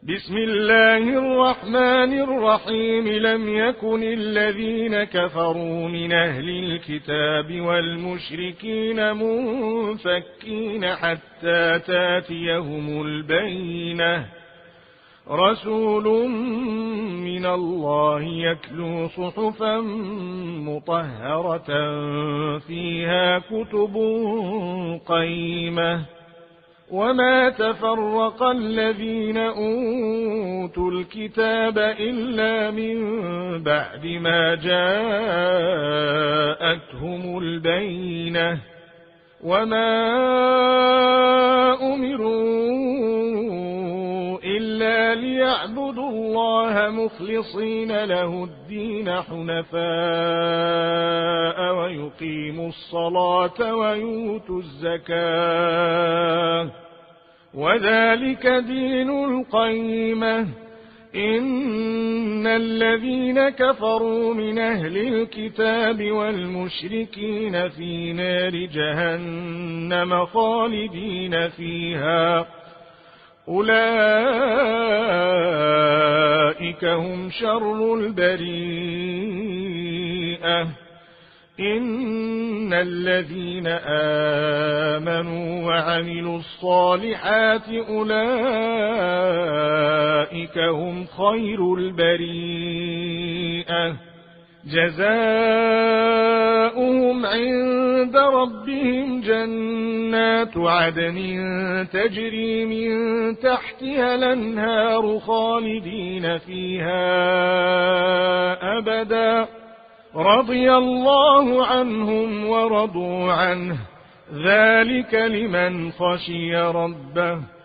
بسم الله الرحمن الرحيم. لم يكن الذين كفروا من أهل الكتاب والمشركين منفكين حتى تاتيهم البينة. رسول من الله يتلو صحفا مطهرة فيها كتب قيمة. وما تفرق الذين أوتوا الكتاب إلا من بعد ما جاءتهم البينة. وما أمروا إلا ليعبدوا الله مخلصين له الدين حنفاء ويقيموا الصلاة ويؤتوا الزكاة وذلك دين القيمة. إن الذين كفروا من أهل الكتاب والمشركين في نار جهنم خالدين فيها أولئك هم شر البريئة. إن الذين آمنوا وعملوا الصالحات أولئك هم خير البريئة. جزاؤهم عند ربهم جنات عدن تجري من تحتها الأنهار خالدين فيها أبدا. رضي الله عنهم ورضوا عنه ذلك لمن خشي ربه.